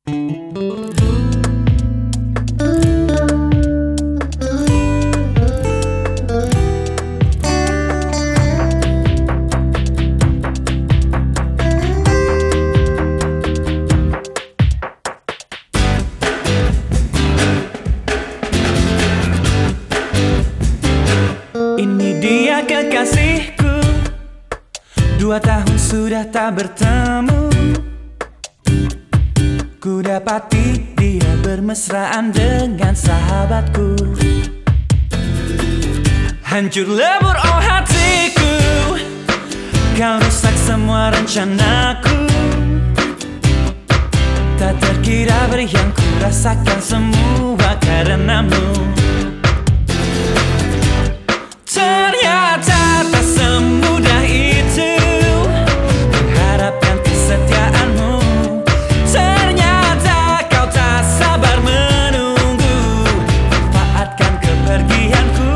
Ini dia kekasihku, 2 tahun sudah tak bertemu. Ku dapati dia bermesraan dengan sahabatku. Hancur lebur oh hatiku, kau rusak semua rencanaku. Tak terkira beri yang ku rasakan semua karenamu. Ternyata tak semudah itu mengharapkan kesetiaanmu. Ternyata kau tak sabar menunggu, manfaatkan kepergianku.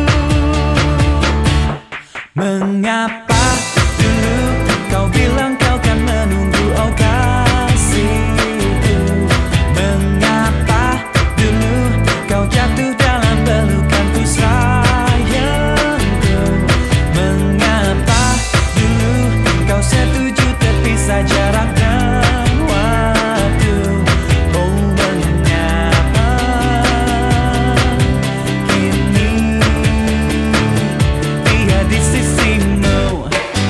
Mengapa dulu kau bilang kau kan menunggu, oh kasihku? Mengapa dulu kau jatuh dalam pelukanku sayangku? Mengapa dulu kau setuju terpisah jarak dan waktu? Oh mengapa kini dia di sisimu?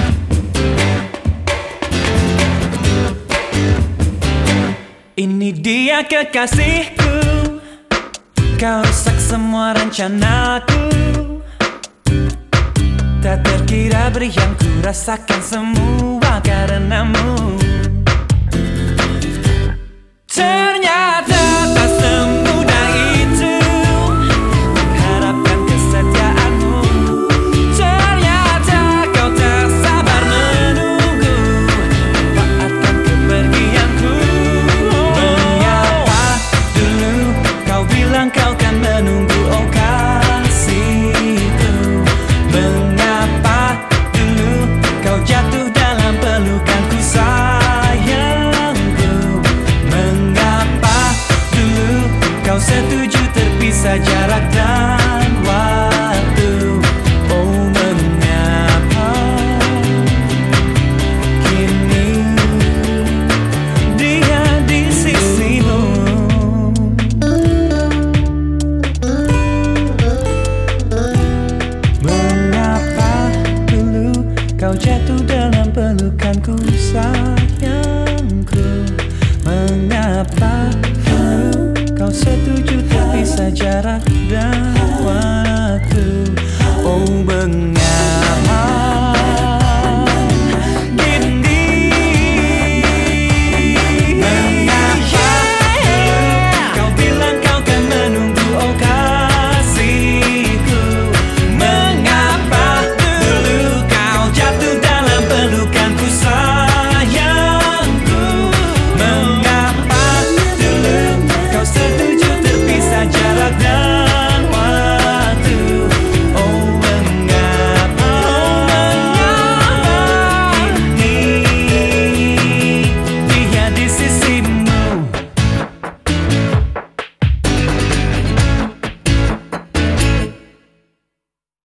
Ini dia kekasihku, kau rusak semua rencanaku. Tak terkira beri yang ku rasakan semua karenamu. Ternyata tak semudah itu mengharapkan kesetiaanmu. Ternyata kau tak sabar menunggu, manfaatkan kepergianku. Mengapa dulu kau bilang kau kan menunggu, oh kasihku? Mengapa dulu kau jatuh dalam pelukanku sayangku? Mengapa dulu kau setuju terpisah jarak dan waktu? Oh mengapa kini dia di sisimu? Mengapa dulu kau jatuh dalam pelukanku sayangku? Mengapa dulu kau setuju terpisah jarak dan waktu?